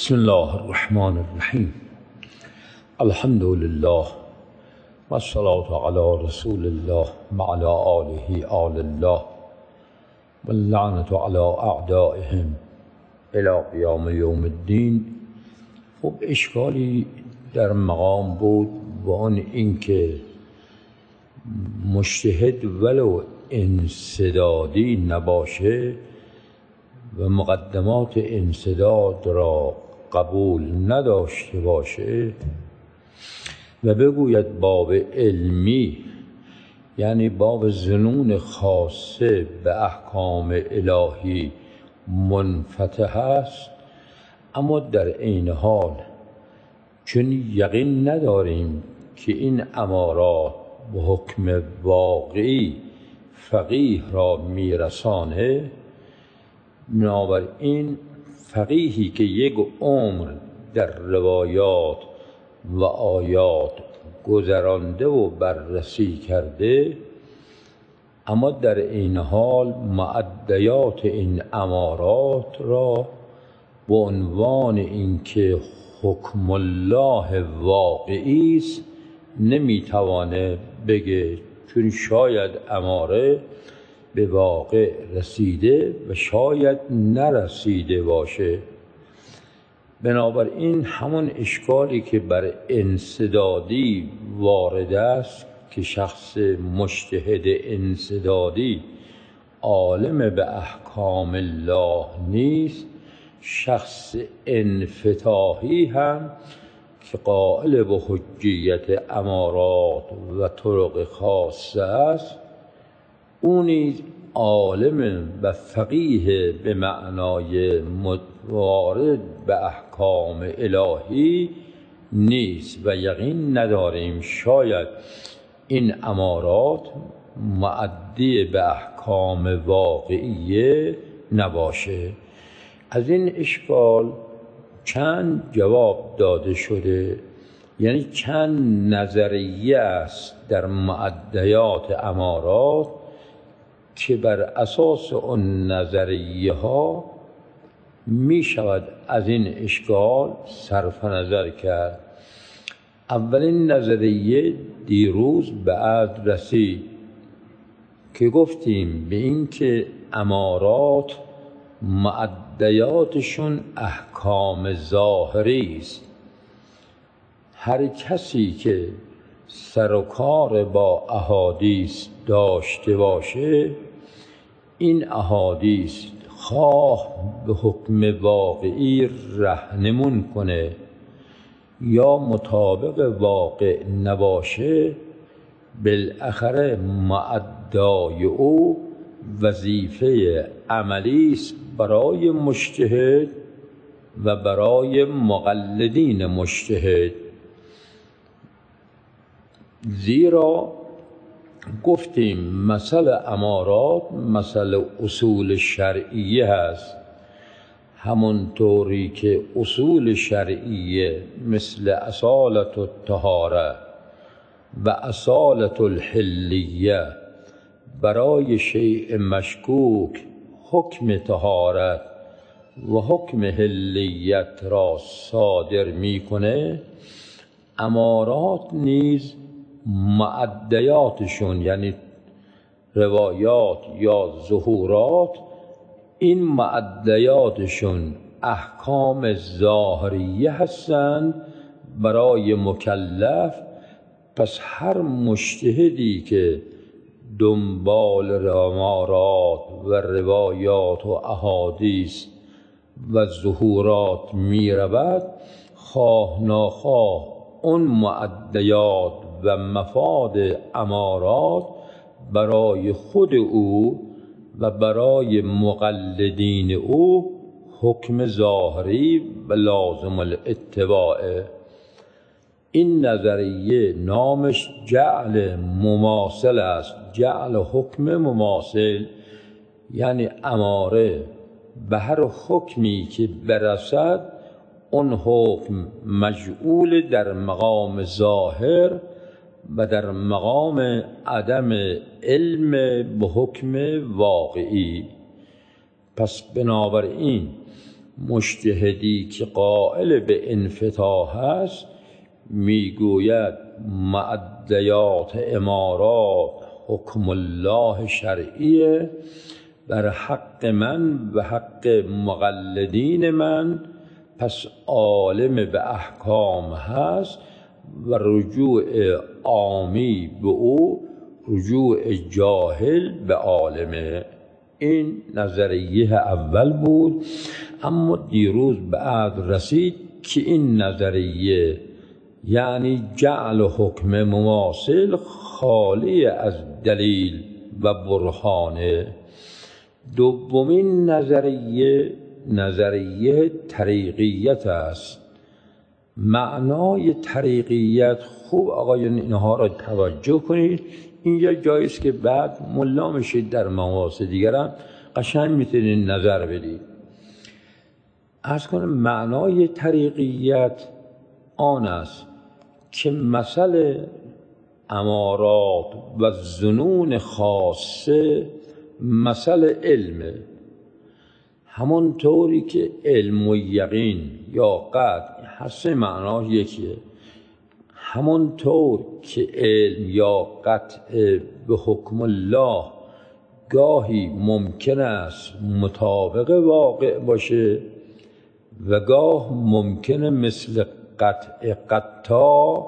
بسم الله الرحمن الرحیم. الحمد لله و الصلاة علی رسول الله و علی آله آل الله و اللعنة علی اعدائهم الی قیام یوم الدین. خب اشکالی در مقام بود و آن اینکه مجتهد ولو انسدادی نباشه و مقدمات انسداد را قبول نداشته باشه و بگوید باب علمی، یعنی باب ظنون خاصه به احکام الهی منفتح است، اما در عین حال چون یقین نداریم که این امارات به حکم واقعی فقیه را میرسانه، بنابراین فقیهی که یک عمر در روایات و آیات گذرانده و بررسی کرده، اما در این حال معدیات این امارات را به عنوان اینکه حکم الله واقعی است نمیتوانه بگه، چون شاید اماره به واقع رسیده و شاید نرسیده باشه. بنابراین همون اشکالی که بر انسدادی وارد است که شخص مجتهد انسدادی عالم به احکام الله نیست، شخص انفتاحی هم که قائل به حجیت امارات و طرق خاصه است، او نیز عالم و فقیه به معنای وارد به احکام الهی نیست و یقین نداریم شاید این امارات معدی به احکام واقعیه نباشه. از این اشکال چند جواب داده شده، یعنی چند نظریه است در معدیات امارات که بر اساس اون نظریه ها می شود از این اشکال صرف نظر کرد. اولین نظریه دیروز به عرض رسید که گفتیم به این که امارات معدیاتشون احکام ظاهری است. هر کسی که سر و کار با احادیث داشته باشه، این احادیث خواه به حکم واقعی رهنمون کنه یا مطابق واقع نباشه، بالاخره معدای او وظیفه عملی است برای مجتهد و برای مقلدین مجتهد. زیرا گفتیم مسئله امارات مسئله اصول شرعیه هست، همونطوری که اصول شرعیه مثل اصالت الطهاره و اصالت الحلیه برای شیء مشکوک حکم طهارت و حکم حلیت را صادر میکنه، امارات نیز معدیاتشون یعنی روایات یا ظهورات، این معدیاتشون احکام ظاهریه هستند برای مکلف. پس هر مجتهدی که دنبال امارات و روایات و احادیث و ظهورات می رود، خواه ناخواه اون معدیات و مفاد امارات برای خود او و برای مقلدین او حکم ظاهری و لازم الاتباع. این نظریه نامش جعل مماثل است، جعل حکم مماثل، یعنی اماره به هر حکمی که برسد اون حکم مجعول در مقام ظاهر و در مقام عدم علم به حکم واقعی. پس بنابراین مجتهدی که قائل به انفتاح است میگوید معدیات امارات حکم الله شرعیه بر حق من و حق مقلدین من، پس عالم به احکام هست و رجوع عامی به او رجوع جاهل به عالمه. این نظریه اول بود، اما دیروز به عقل رسید که این نظریه یعنی جعل حکم مماثل خالی از دلیل و برهانه. دومین نظریه طریقیت است. معنای طریقیت، خوب آقایان اینها را توجه کنید، این یه جایی است که بعد ملا میشید در مواضع دیگر هم قشنگ میتونید نظر بدید. عرض کنم معنای طریقیت آن است که مثل امارات و ظنون خاصه مثل علمه، همون طوری که علم و یقین یا قطع هست معناش یکیه، همون طور که علم یا قطع به حکم الله گاهی ممکن است مطابق واقع باشه و گاه ممکنه مثل قطع قطع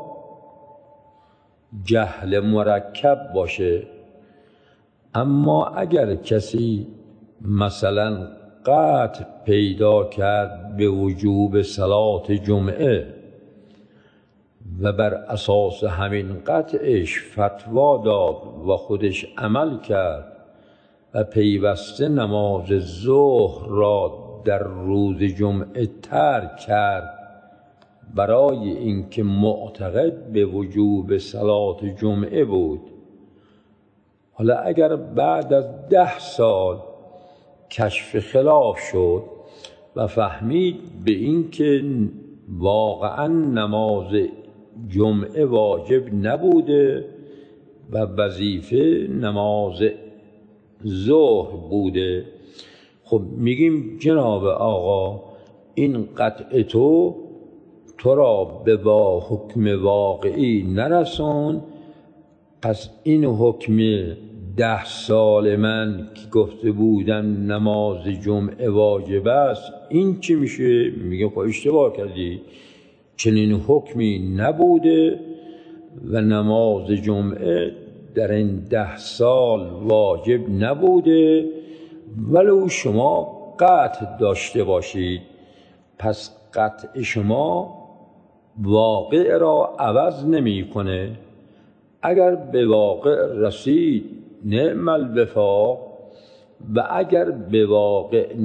جهل مرکب باشه. اما اگر کسی مثلا قطع پیدا کرد به وجوب صلات جمعه و بر اساس همین قطعش فتوا داد و خودش عمل کرد و پیوسته نماز ظهر را در روز جمعه ترک کرد برای اینکه معتقد به وجوب صلات جمعه بود، حالا اگر بعد از 10 سال کشف خلاف شد و فهمید به اینکه واقعا نماز جمعه واجب نبوده و وظیفه نماز ظهر بوده، خب میگیم جناب آقا این قطع تو را به با حکم واقعی نرسون، پس این حکم 10 سال من که گفته بودن نماز جمعه واجب است این چی میشه؟ میگه خب اشتباه کردی، چنین حکمی نبوده و نماز جمعه در این 10 سال واجب نبوده ولو شما قطع داشته باشید، پس قطع شما واقع را عوض نمی کنه. اگر به واقع رسید نعم الوفاق و اگر به واقع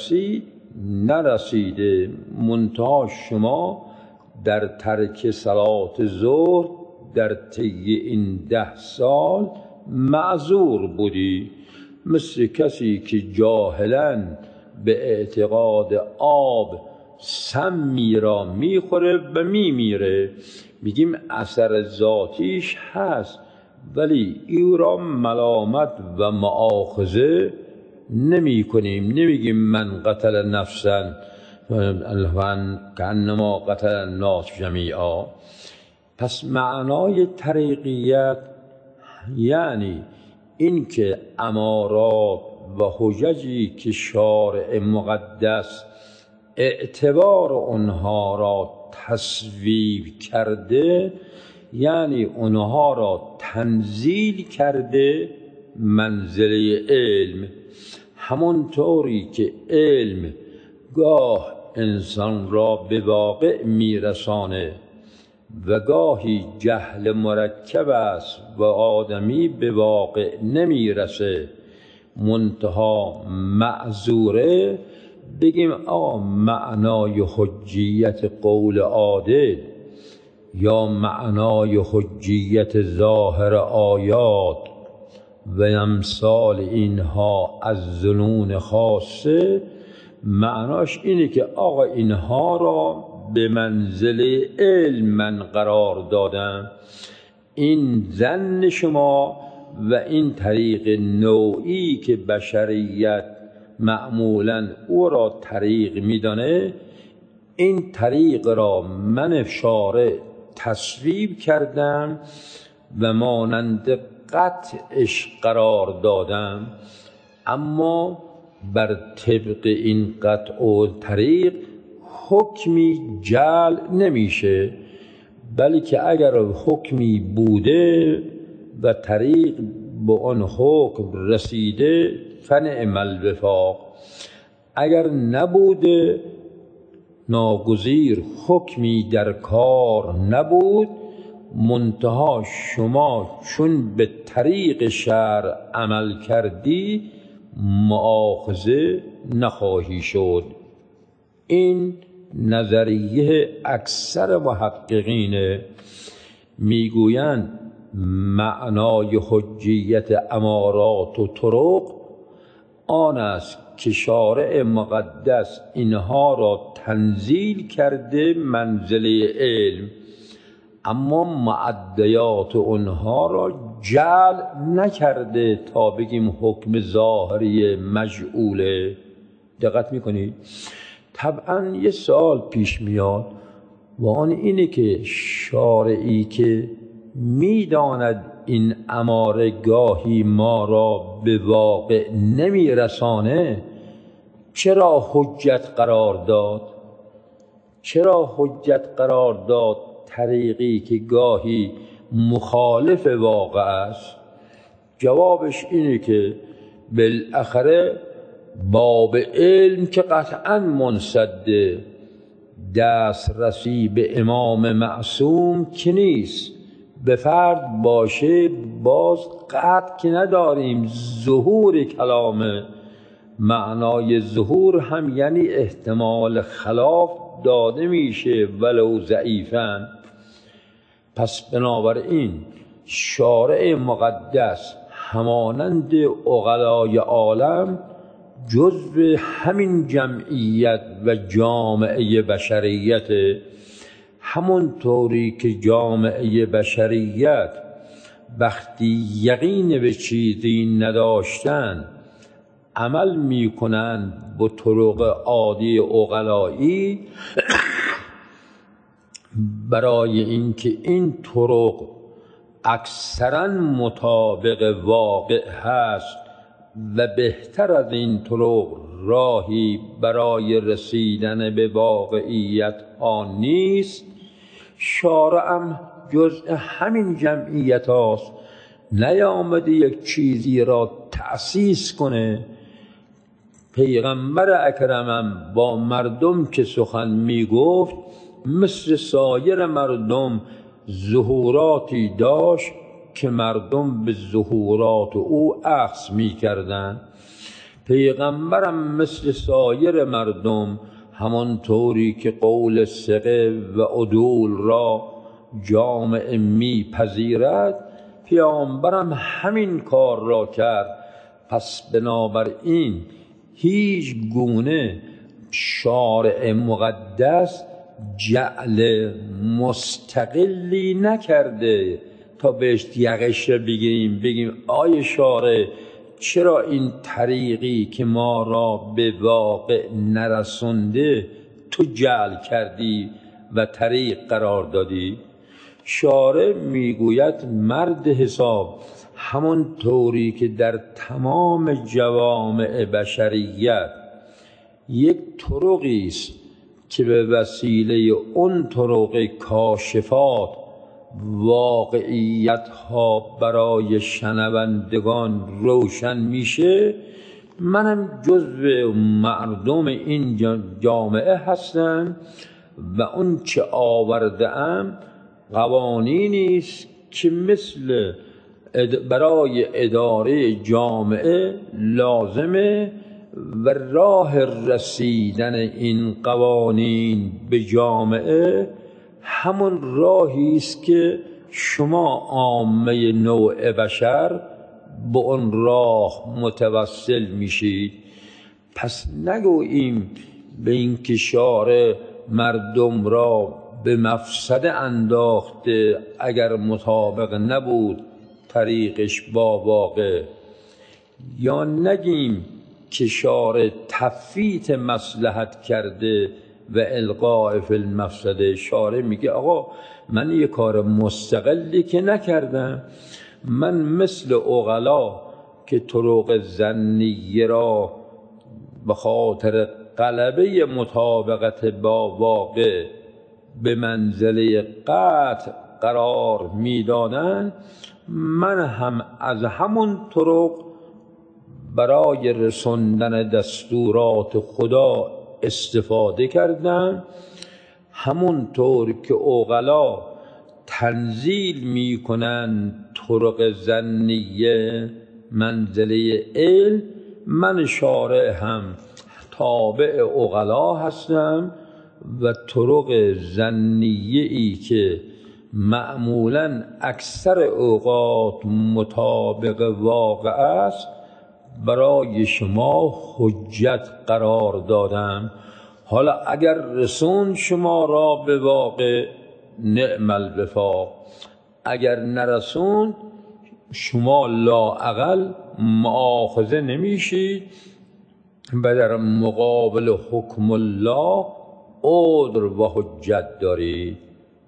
نرسیده، منتها شما در ترک صلات ظهر در طی این 10 سال معذور بودی، مثل کسی که جاهلاً به اعتقاد آب سمی را میخوره و میمیره، میگیم اثر ذاتیش هست ولی او را ملامت و مؤاخذه نمی کنیم، نمیگیم من قتل نفسا کانما قتل الناس جمیعا. پس معنای طریقیت یعنی اینکه امارات و حججی که شارع مقدس اعتبار اونها را تصویب کرده، یعنی اونها را تنزیل کرده منزله علم، همون طوری که علم گاه انسان را به واقع میرسانه و گاهی جهل مرکب است و آدمی به واقع نمیرسه منتها معذوره، بگیم معنای حجیت قول عادل یا معنای حجیت ظاهر آیات و امثال اینها از ظنون خاصه، معناش اینه که آقا اینها را به منزله علم من قرار دادم، این ظن شما و این طریق نوعی که بشریت معمولا او را طریق می‌دانه، این طریق را من شارع تصویب کردم و مانند قطعش قرار دادم، اما بر طبق این قطع و طریق حکمی جعل نمیشه، بلکه اگر حکمی بوده و طریق به آن حکم رسیده فنعم الوفاق، اگر نبوده ناگزیر حکمی در کار نبود، منتها شما چون به طریق شرع عمل کردی مؤاخذه نخواهی شد. این نظریه اکثر محققین میگویند معنای حجیت امارات و طرق آن است که شارع مقدس اینها را تنزیل کرده منزله علم، اما معدیات اونها را جعل نکرده تا بگیم حکم ظاهری مجعوله. دقت میکنید؟ طبعا یه سوال پیش میاد و آن اینه که شارعی که میداند این اماره گاهی ما را به واقع نمیرسانه چرا حجت قرار داد؟ چرا حجت قرار داد طریقی که گاهی مخالف واقع است؟ جوابش اینه که بالاخره باب علم که قطعا منسده، دسترسی به امام معصوم که نیست، به فرد باشه باز قطع که نداریم ظهور کلامه. معنای ظهور هم یعنی احتمال خلاف داده میشه ولو ضعیفاً. پس بنابراین شارع مقدس همانند عقلای عالم جزو همین جمعیت و جامعه بشریت، همون طوری که جامعه بشریت وقتی یقین به چیزی نداشتن عمل میکنند با طرق عادی عقلایی برای اینکه این طرق اکثرا مطابق واقع هست و بهتر از این طرق راهی برای رسیدن به واقعیت ها نیست، شارعم جزء همین جمعیت هاست. نیامده یک چیزی را تأسیس کنه. پیغمبر اکرمم با مردم که سخن میگفت مثل سایر مردم ظهوراتی داشت که مردم به ظهورات او اخذ می‌کردند. پیغمبرم مثل سایر مردم همانطوری که قول ثقه و عدول را جامعه میپذیرد، پیامبرم همین کار را کرد. پس بنابراین هیچ گونه شارع مقدس جعل مستقلی نکرده تا بهش یقش بگیم آی شارع چرا این طریقی که ما را به واقع نرسونده تو جعل کردی و طریق قرار دادی؟ شارع میگوید مرد حساب همون طوری که در تمام جوامع بشریت یک طرقی است که به وسیله اون طرق کاشفات واقعیت ها برای شنوندگان روشن میشه، منم جزو مردم این جامعه هستم و اون چه آورده ام قوانینی است که مثل برای اداره جامعه لازمه و راه رسیدن این قوانین به جامعه همون راهی است که شما عامه نوع بشر به اون راه متوسل میشید. پس نگوییم به این که شارع مردم را به مفسده انداخته اگر مطابق نبود طریقش با واقع، یا نگیم که شارع تفیت مصلحت کرده و القاء فی المفسده. شارع میگه آقا من یه کار مستقلی که نکردم، من مثل عقلا که طرق ظنیه را به خاطر غلبه مطابقت با واقع به منزله قطع قرار میدادن، من هم از همون طرق برای رسوندن دستورات خدا استفاده کردم. همونطور که عقلا تنزیل میکنن طرق ظنیه منزله علم، من شارع هم تابع عقلا هستم و طرق ظنیه ای که معمولاً اکثر اوقات مطابق واقع است برای شما حجت قرار دادم. حالا اگر رسون شما را به واقع نعم الوفاق، اگر نرسون شما لااقل مؤاخذه نمیشید و در مقابل حکم الله عذر و حجت دارید.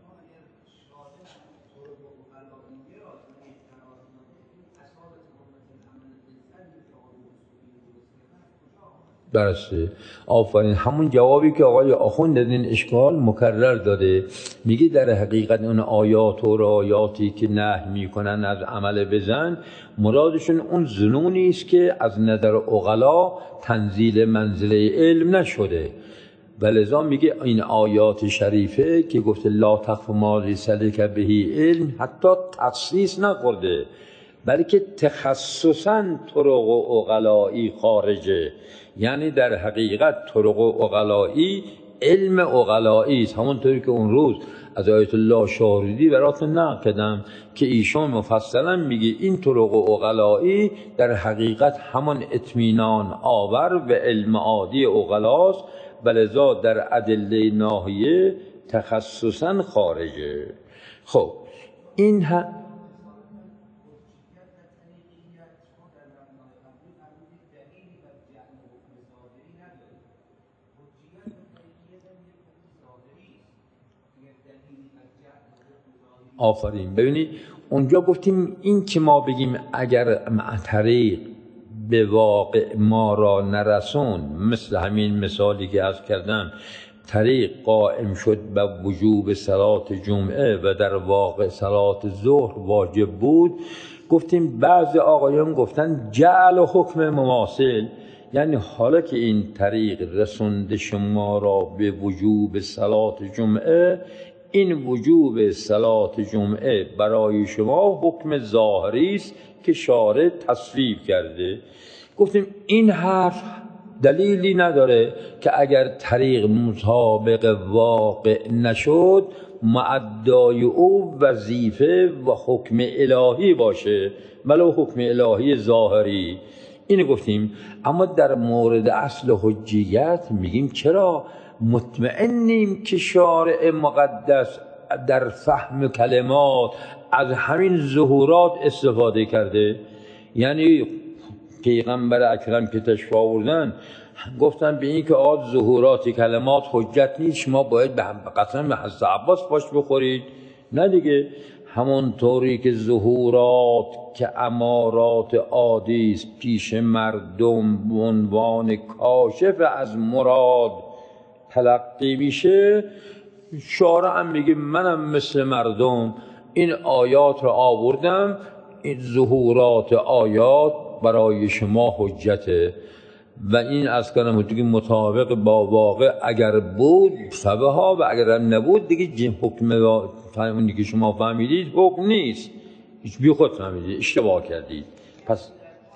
درسته، آفرین. همون جوابی که آقای آخوند در این اشکال مکرر داده، میگه در حقیقت اون آیات و رایاتی که نهی میکنن از عمل بزن، مرادشون اون ظنونی است که از نظر عقلا تنزیل منزله علم نشده. ولذا میگه این آیات شریفه که گفته لا تقف ما لیس لک به علم، حتی تخصیص نکرده بلکه تخصصاً طرق عقلایی خارجه. یعنی در حقیقت طرق عقلایی علم عقلایی است. همونطوری که اون روز از آیت الله شاردی براتون نقل کردم که ایشون مفصلا میگه این طرق عقلایی در حقیقت همون اطمینان آور و علم عادی عقلاست، ولذا در ادله ناحیه تخصصاً خارجه. خب این آفرین. ببینید اونجا گفتیم این که ما بگیم اگر طریق به واقع ما را نرسون، مثل همین مثالی که عرض کردم، طریق قائم شد به وجوب صلات جمعه و در واقع صلات ظهر واجب بود، گفتیم بعضی آقایان گفتن جعل و حکم مماثل، یعنی حالا که این طریق رسونده شما را به وجوب صلات جمعه، این وجوب صلات جمعه برای شما حکم ظاهری است که شارع تصویب کرده. گفتیم این حرف دلیلی نداره که اگر طریق مطابق واقع نشد معدای او وظیفه و حکم الهی باشه، ولو حکم الهی ظاهری. اینو گفتیم. اما در مورد اصل حجیت میگیم چرا مطمئنیم که شارع مقدس در فهم کلمات از همین ظهورات استفاده کرده. یعنی پیغمبر اکرم که تشریف آوردن گفتن به این که ظهورات کلمات حجت نیست، شما باید به قسم به حضرت عباس پاش بخورید. نه دیگه، همون طوری که ظهورات که امارات عادی است پیش مردم به عنوان کاشف از مراد تلقی میشه، شارع هم میگه منم مثل مردم این آیات رو آوردم، این ظهورات آیات برای شما حجته و این از کنم دیگه مطابق با واقع اگر بود فبها و اگر نبود دیگه حکم اونی که شما فهمیدید حکم نیست، هیچ بی خود فهمیدید، اشتباه کردید. پس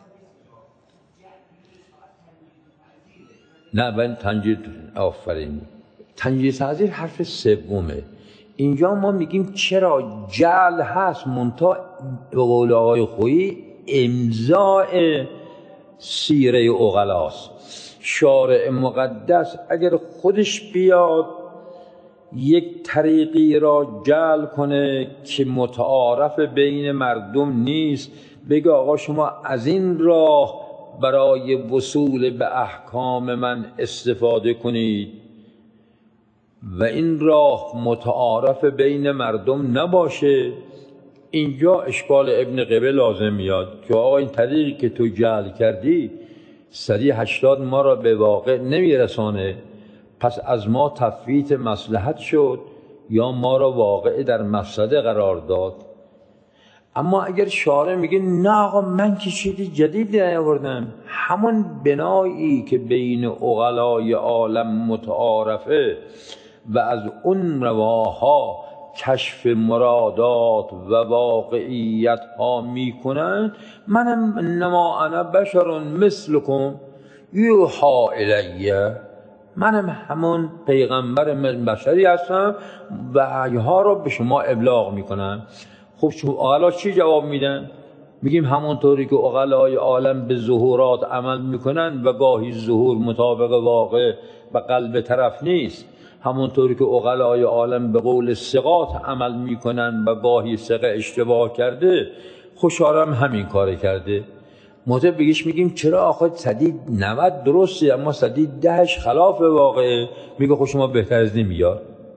نه من تنجید، آفرین، تنجید تعذیر حرف سومه. اینجا ما میگیم چرا جعل هست، منتها به قول آقای خویی امضاء سیره عقلاست. شارع مقدس اگر خودش بیاد یک طریقی را جعل کنه که متعارف بین مردم نیست، بگه آقا شما از این راه برای وصول به احکام من استفاده کنید و این راه متعارف بین مردم نباشه. اینجا اشکال ابن قبه لازم میاد که آقا این طریقی که تو جعل کردی سریع 80 ما را به واقع نمیرسانه، پس از ما تفویت مصلحت شد یا ما را واقع در مفسده قرار داد. اما اگر شارع میگه نه آقا من که چیزی جدید نیاوردم، همون بنایی که بین عقلای عالم متعارفه و از اون رواها کشف مرادات و واقعیت ها میکنن، منم انما انا بشر مثلکم یوحا الیه، منم همون پیغمبر بشری هستم و وحی‌ها رو به شما ابلاغ میکنم. خب عقلا چی جواب میدن؟ میگیم همونطوری که عقلای عالم به ظهورات عمل میکنن و گاهی ظهور مطابق واقع و قلب طرف نیست، همونطوری که عقلای عالم به قول ثقات عمل میکنن و گاهی ثقه اشتباه کرده، خوشحالم همین کار کرده. مطلب بگیش میگیم چرا آخه صدی 90 درسته اما صدی 10 خلاف واقعه؟ میگه خب شما بهتر از این بیار.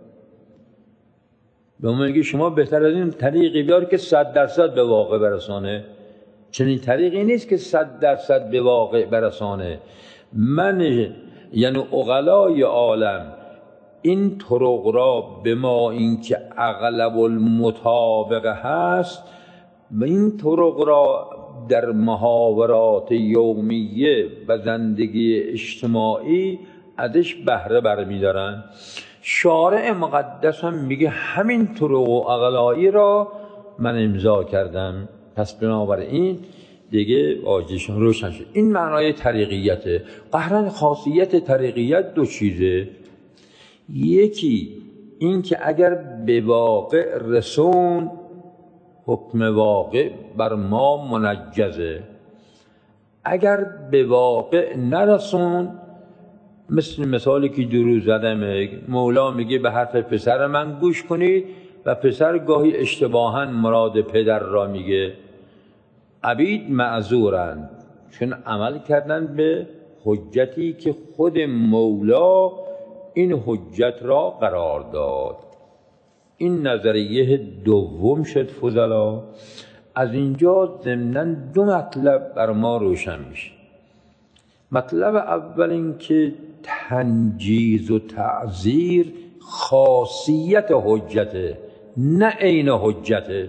به ما میگه شما بهتر از این طریقی بیار که 100% به واقع برسانه. چنین طریقی نیست که 100% به واقع برسانه. من یعنی عقلای عالم این طرق را به ما این که اغلب المطابقه هست و این طرق را در محاورات یومیه و زندگی اجتماعی ازش بهره برمی‌دارن. شارع مقدس هم میگه همین طرق و اغلایی را من امضا کردم، پس بنابراین دیگه واجهشون روشن شد. این معنای طریقیته. قهرن خاصیت طریقیت دو چیزه. یکی این که اگر به واقع رسون، حکم واقع بر ما منجزه، اگر به واقع نرسون، مثل مثالی که دیروز زدم، مولا میگه به حرف پسر من گوش کنید و پسر گاهی اشتباهاً مراد پدر را میگه. عبید معذورند چون عمل کردن به حجتی که خود مولا این حجت را قرار داد. این نظریه دوم شد فضلا. از اینجا ضمناً دو مطلب بر ما روشن میشه. مطلب اول این که تنجیز و تعزیر خاصیت حجته، نه عین حجته.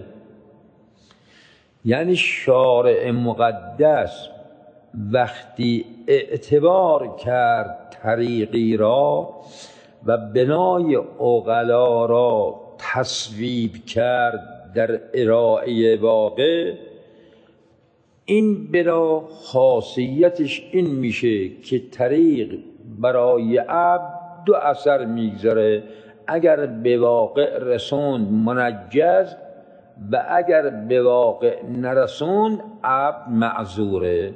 یعنی شارع مقدس وقتی اعتبار کرد طریقی را و بنای عقلا را تصویب کرد در ارائه واقع، این بنا خاصیتش این میشه که طریق برای عبد دو اثر میگذاره. اگر به واقع رسون منجز و اگر به واقع نرسون عبد معذوره.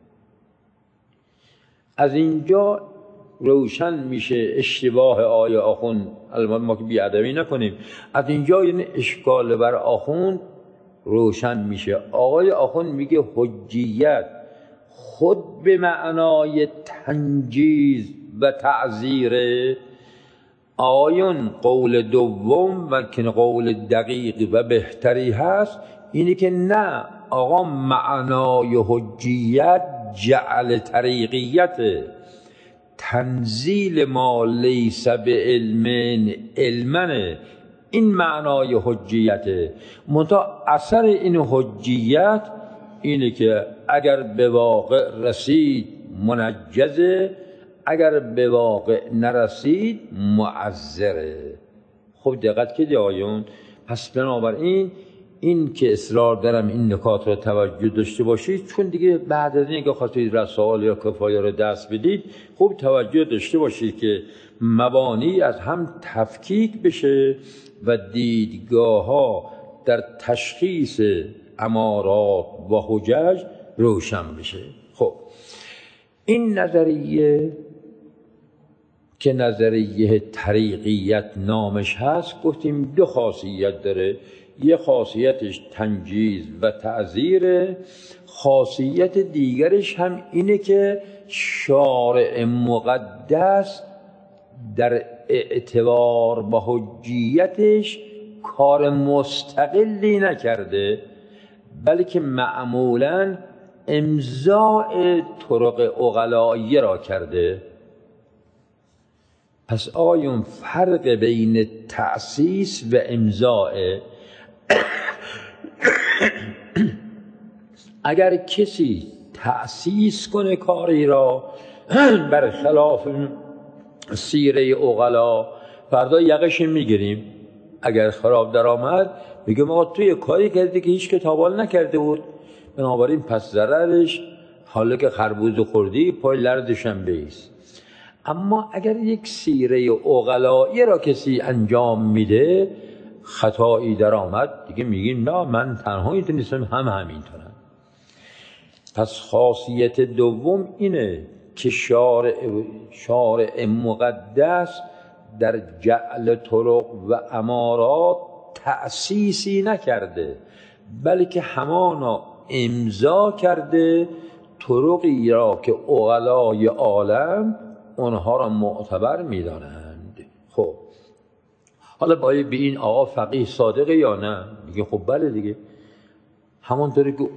از اینجا روشن میشه اشتباه آیه آخوند. البته ما که بی‌ادبی نکنیم، از اینجا یعنی اشکال بر آخوند روشن میشه. آقای آخوند میگه حجیت خود به معنای تنجیز و تعزیر. آیون قول دوم و که قول دقیق و بهتری هست اینی که نه آقا، معنای حجیت جعل طریقیت، تنزیل ما لیس به علمن، این معنای حجیته. منتها اثر این حجیت اینه که اگر به واقع رسید منجزه، اگر به واقع نرسید معذره. خب دقت که آیون. پس بنابراین این که اصرار دارم این نکات رو توجه داشته باشید، چون دیگه بعد از این که خواستید رسائل یا کفایه رو دست بدید، خوب توجه داشته باشید که مبانی از هم تفکیک بشه و دیدگاه ها در تشخیص امارات و حجج روشن بشه. خب این نظریه که نظریه طریقیت نامش هست، گفتیم دو خاصیت داره. یه خاصیتش تنجیز و تعزیره، خاصیت دیگرش هم اینه که شارع مقدس در اعتبار با حجیتش کار مستقلی نکرده، بلکه معمولاً امضاء طرق عقلائیه را کرده. پس آیا فرق بین تأسیس و امضاء؟ اگر کسی تأسیس کنه کاری را برخلاف سیره عقلا، فردا یقش میگیریم. اگر خراب در آمد میگه ما توی کاری کردی که هیچ کتابال نکرده بود، بنابراین پس ضررش حالا که خربوزه خوردی پای لردشم بیست. اما اگر یک سیره عقلایی را کسی انجام میده، خطایی در آمد، دیگه میگیم نه من تنها اینطور نیستم، همینطورم. پس خاصیت دوم اینه که شارع مقدس در جعل طرق و امارات تأسیسی نکرده، بلکه همانا امضا کرده طرقی را که عقلای عالم اونها را معتبر می‌دانند. خب حالا باید به این آقا فقیه صادقه یا نه؟ میگه خب بله دیگه، همونطوری که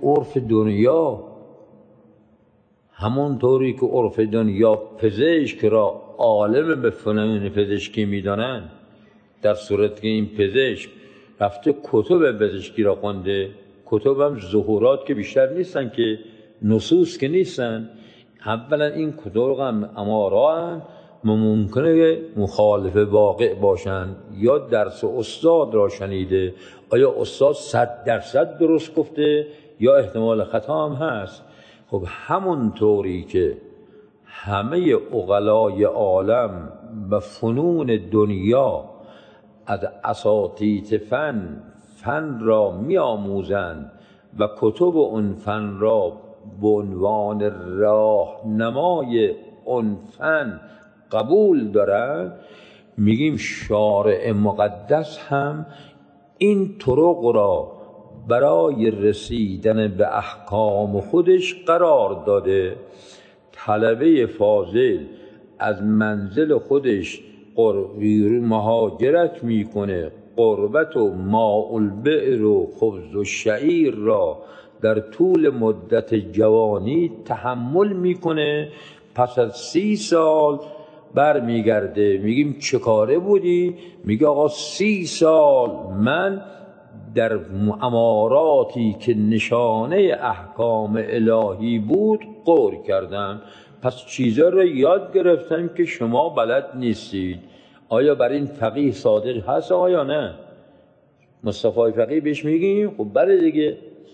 عرف دنیا پزشک را عالم به فنون پزشکی می‌دانند، در صورتی که این پزشک رفته کتب پزشکی را خونده، کتب هم ظهورات که بیشتر نیستن که نصوص که نیستن، اولا این کتب هم امارا ممکنه مخالف واقع باشن یا درس استاد را شنیده، آیا استاد 100% درست گفته یا احتمال خطا هم هست. خب همونطوری که همه عقلای عالم و فنون دنیا از اساتید فن را می آموزند و کتب اون فن را به عنوان راهنمای اون فن قبول دارن، میگیم شارع مقدس هم این طرق را برای رسیدن به احکام خودش قرار داده. طلبه فاضل از منزل خودش مهاجرت میکنه، قربت و ماء البئر و خبز و شعیر را در طول مدت جوانی تحمل میکنه، پس از 30 سال بر میگرده، میگیم چه کاره بودی؟ میگه آقا 30 سال من در اماراتی که نشانه احکام الهی بود غور کردم، پس چیزا رو یاد گرفتم که شما بلد نیستید. آیا بر این فقیه صادق هست آیا نه؟ مصطفی فقیه بهش میگیم خب بله دیگه.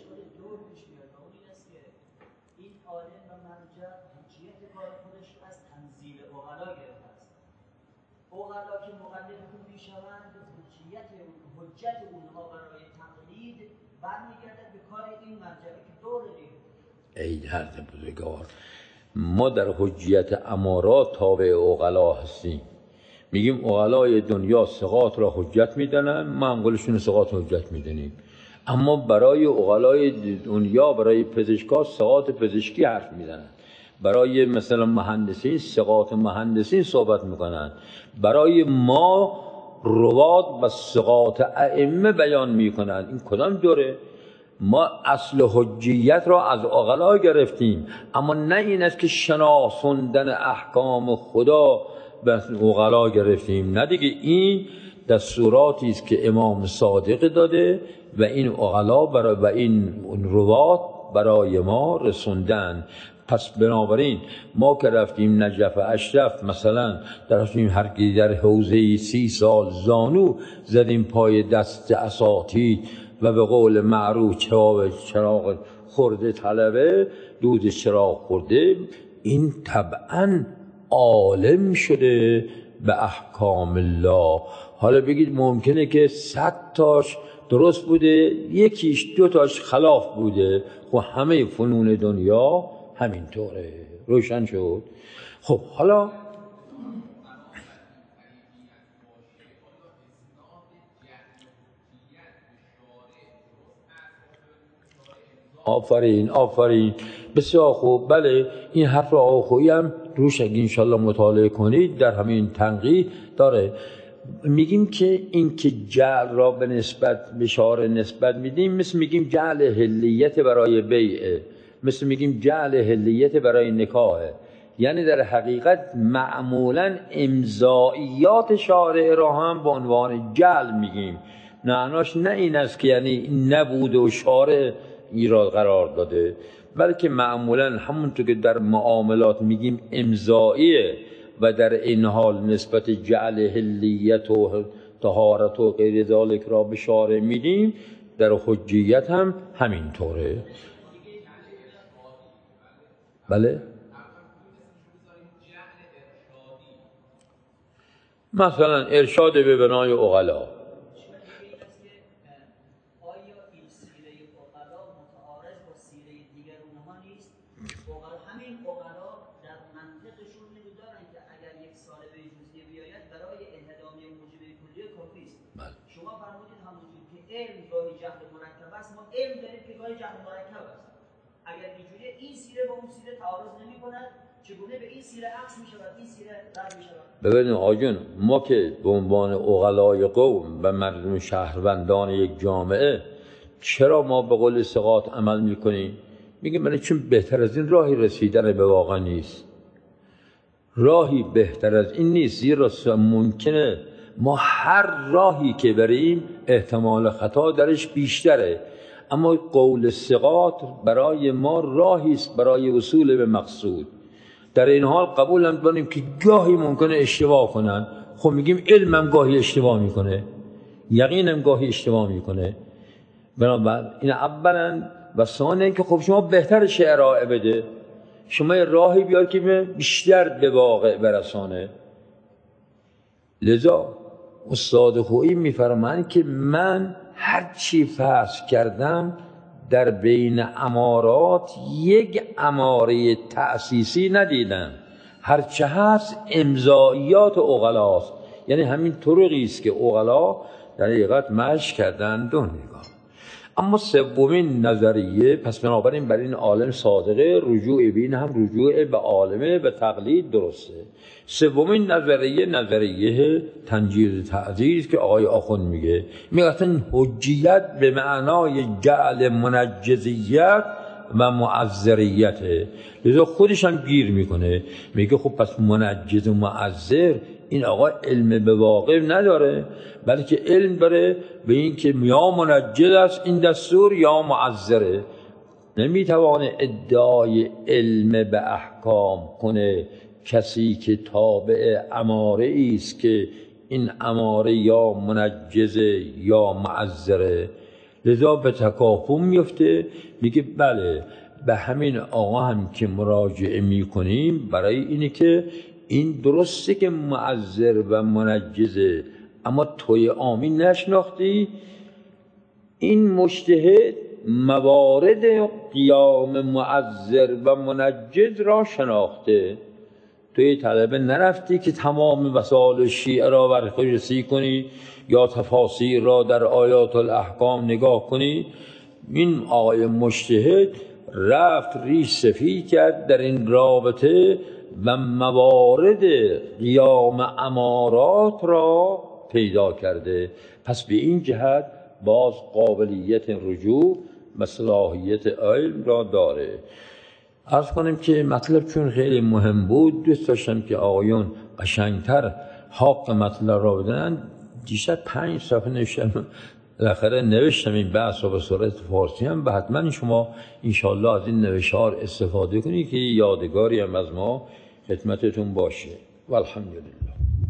عقلا که مقلد خود میشوند، حجت اونها برای تقلید برمیگردد به کار این مرجعی که دور دید. ای درد بزرگوار، ما در حجیت امارات تابع عقلا هستیم. میگیم عقلای دنیا ثقات را حجت میدانن، ما هم قولشون ثقات حجت میدنیم، اما برای عقلای دنیا، برای پزشکا ثقات پزشکی حرف میزنن، برای مثلا مهندسین ثقات مهندسین صحبت میکنن، برای ما روات و ثقات ائمه بیان میکنن. این کدام دوره؟ ما اصل حجیت را از عقلا گرفتیم، اما نه این است که شناساندن احکام خدا بس عقلا گرفتیم، نه دیگه. این دستوراتی است که امام صادق داده و این عقلا برای و این روات برای ما رسوندن. پس بنابراین ما که رفتیم نجف اشرف مثلا، رفتیم هرگی در حوزه 30 سال زانو زدیم پای دست اساتید و به قول معروف چراغ خورده طلبه دود چراغ خورده، این طبعا عالم شده به احکام الله. حالا بگید ممکنه که 100 تاش درست بوده، یکیش 2 تاش خلاف بوده، خب همه فنون دنیا همینطوره. روشن شد؟ خب حالا آفرین آفرین، بسیار خوب. بله این حرف را آخویی هم روش اگه انشالله مطالعه کنید در همین تنقیح داره. میگیم که این که جعل را به نسبت بشاره نسبت میدیم، مثل میگیم جعل حلیت برای بیعه، مثل میگیم جعل حلیت برای نکاحه. یعنی در حقیقت معمولا امضائیات شارع را هم به عنوان جعل میگیم. معناش نه این است که یعنی نبوده و شارع ایراد قرار داده، بلکه معمولا همونطور که در معاملات میگیم امضائیه و در این حال نسبت جعل حلیت و طهارت و غیر ذالک را به شارع میدیم، در حجیت هم همینطوره. بله مثلا ارشاد به بنای عقلا. علم گاهی جهل مرکب است، ما علم داریم که گاهی جهل مرکب است. اگر اینجوری این سیره با اون سیره تعارض نمی‌کند، چگونه به این سیره عکس می‌شود، این سیره رد می‌شود؟ ببینید آجون، ما که به عنوان عقلای قوم و مردم شهروندان یک جامعه چرا ما به قول ثقات عمل می‌کنیم؟ میگه من چون بهتر از این راهی رسیدن به واقع نیست. راهی بهتر از این نیست، زیرا ممکنه ما هر راهی که بریم احتمال خطا درش بیشتره، اما قول ثقات برای ما راهی است برای وصول به مقصود. در این حال قبول هم داریم که گاهی ممکنه اشتباه کنن. خب میگیم علمم گاهی اشتباه میکنه، یقینم گاهی اشتباه میکنه. بنابراین این اولا و ثانیا که خب شما بهتر ارائه بده، شما راهی بیار که بیشتر به واقع برسانه. لذا استاد خویی میفرمایند که من هر چی فرض کردم در بین امارات یک اماره تأسیسی ندیدم، هر چه هست امضائیات عقلاست. یعنی همین طرقی است که عقلا در حقیقت مشی کردن دو نگاه. اما سومین نظریه، پس بنابراین برای این عالم صادقه رجوع بین هم رجوع به عالمه و تقلید درسته. سومین نظریه نظریه تنجیز تعزیز که آقای آخوند میگه اصلا حجیت به معنای جعل منجزیت و معذریته. لذا خودش هم گیر میکنه، میگه خب پس منجز و معذر این آقا علم به واقع نداره، بلکه علم داره به این که یا منجز است این دستور یا معذره. نمیتوانه ادعای علم به احکام کنه کسی که تابع اماره است که این اماره یا منجزه یا معذره. لذا به تکاپو میفته، میگه بله به همین آقا هم که مراجعه میکنیم برای اینه که این درسته که معذر و منجزه، اما توی آمین نشناختی. این مجتهد موارد قیام معذر و منجز را شناخته، توی طلبه نرفتی که تمام وسائل شیعه را بررسی کنی یا تفاسیر را در آیات الاحکام نگاه کنی. این آقای مجتهد رفت ریش سفید کرد در این رابطه و موارد قیام امارات را پیدا کرده. پس به این جهت باز قابلیت رجوع و صلاحیت علم را داره. عرض کنیم که مطلب چون خیلی مهم بود، دوست داشتم که آقایون قشنگتر حق مطلب را بدن. دیشب 5 صفحه نوشتم، بالاخره نوشتم این بحث را به صورت فارسی هم، و حتما شما انشاءالله از این نوشتار استفاده کنید که یادگاری هم از ما خدمتتون باشه. والحمدلله.